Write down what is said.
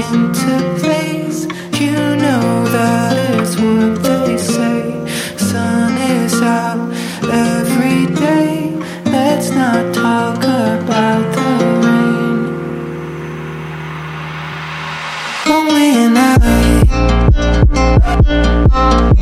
into place. You know that it's what they say. Sun is out every day. Let's not talk about the rain. Lonely night.